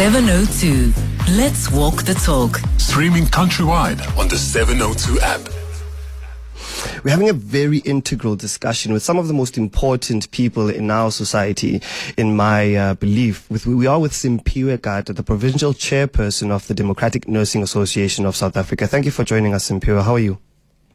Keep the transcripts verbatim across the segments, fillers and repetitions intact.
seven oh two. Let's walk the talk. Streaming countrywide on the seven oh two app. We're having a very integral discussion with some of the most important people in our society, in my uh, belief. With, we are with Simphiwe Gada, the provincial chairperson of the Democratic Nursing Association of South Africa. Thank you for joining us, Simphiwe. How are you?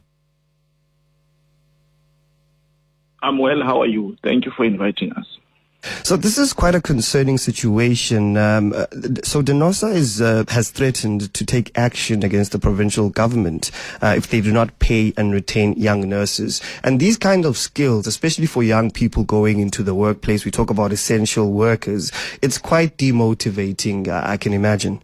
I'm well. How are you? Thank you for inviting us. So this is quite a concerning situation. Um, uh, so DENOSA is, uh, has threatened to take action against the provincial government uh, if they do not pay and retain young nurses. And these kind of skills, especially for young people going into the workplace, we talk about essential workers, it's quite demotivating, uh, I can imagine.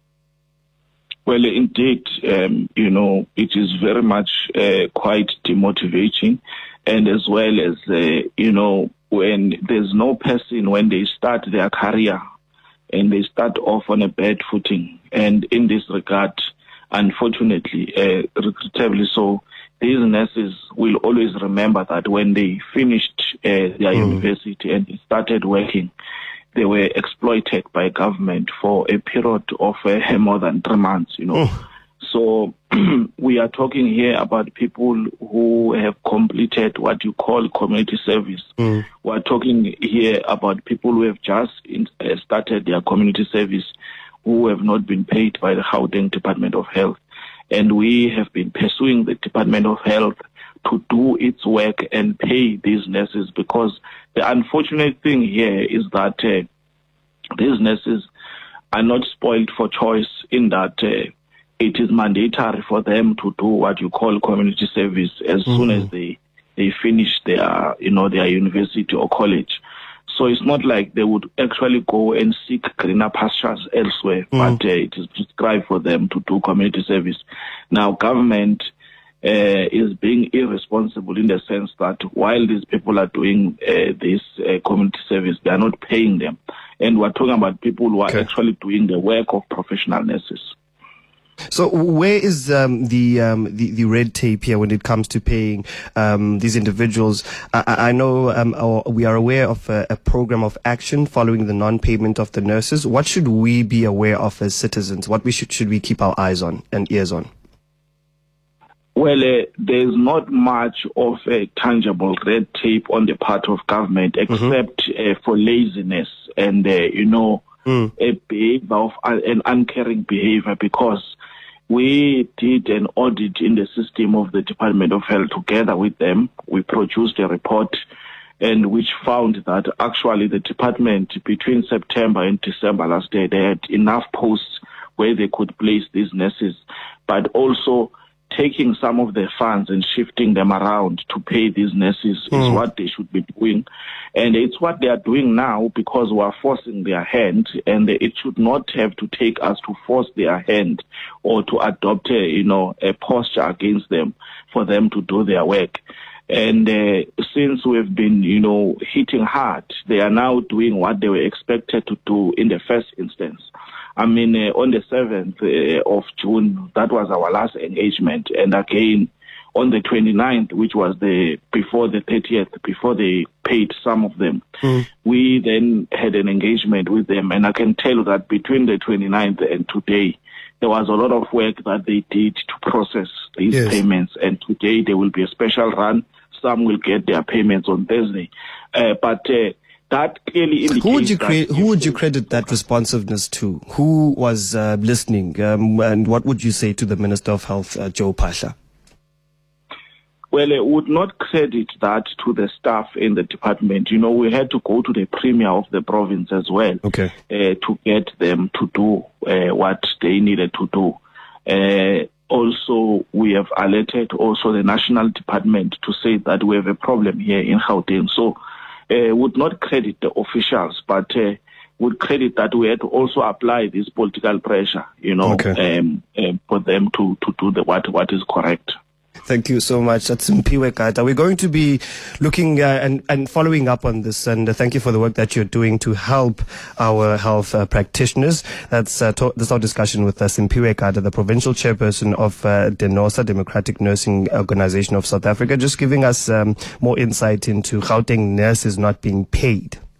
Well, indeed, um, you know, it is very much uh, quite demotivating. And as well as, uh, you know, when there's no person, when they start their career and they start off on a bad footing. And in this regard, unfortunately, uh, regrettably so, these nurses will always remember that when they finished uh, their mm. university and they started working, they were exploited by government for a period of uh, more than three months, you know. Mm. So we are talking here about people who have completed what you call community service. Mm. We are talking here about people who have just in, uh, started their community service, who have not been paid by the Gauteng Department of Health. And we have been pursuing the Department of Health to do its work and pay these nurses, because the unfortunate thing here is that uh, these nurses are not spoiled for choice, in that uh, it is mandatory for them to do what you call community service as mm-hmm. soon as they, they finish their, you know, their university or college. So it's not like they would actually go and seek greener pastures elsewhere, mm-hmm. but uh, it is prescribed for them to do community service. Now, government uh, is being irresponsible in the sense that while these people are doing uh, this uh, community service, they are not paying them. And we're talking about people who are okay. actually doing the work of professional nurses. So where is um, the, um, the the red tape here when it comes to paying um, these individuals? I, I know um, our, we are aware of a, a program of action following the non-payment of the nurses. What should we be aware of as citizens? What we should should we keep our eyes on and ears on? Well, uh, there's not much of a tangible red tape on the part of government, except mm-hmm. uh, for laziness and, uh, you know, mm. a behavior of uh, an uncaring behavior, because we did an audit in the system of the Department of Health together with them. We produced a report and which found that actually the department between September and December last year, they had enough posts where they could place these nurses, but also taking some of the funds and shifting them around to pay these nurses mm. is what they should be doing. And it's what they are doing now, because we are forcing their hand, and it should not have to take us to force their hand or to adopt a, you know, a posture against them for them to do their work. And uh, since we've been, you know, hitting hard, they are now doing what they were expected to do in the first instance. I mean, uh, on the seventh uh, of June, that was our last engagement. And again, on the twenty-ninth, which was the before the thirtieth, before they paid some of them, mm. we then had an engagement with them. And I can tell you that between the twenty-ninth and today, there was a lot of work that they did to process these yes. payments. And today there will be a special run. Some will get their payments on Thursday. Uh, but uh, that clearly indicates who would you cre- who would you credit that responsiveness to? Who was uh, listening? Um, and what would you say to the Minister of Health, uh, Joe Phaahla? Well, I would not credit that to the staff in the department. You know, we had to go to the premier of the province as well okay. uh, to get them to do uh, what they needed to do. Uh, also, we have alerted also the national department to say that we have a problem here in Gauteng. So, uh, would not credit the officials, but uh, would credit that we had to also apply this political pressure, you know, okay. um, um, for them to, to do the what what is correct. Thank you so much. That's Simphiwe Gada. We're going to be looking uh, and, and following up on this, and uh, thank you for the work that you're doing to help our health uh, practitioners. That's uh, to- that's our discussion with uh, Simphiwe Gada, the provincial chairperson of uh, DENOSA, Democratic Nursing Organization of South Africa, just giving us um, more insight into Gauteng nurses not being paid.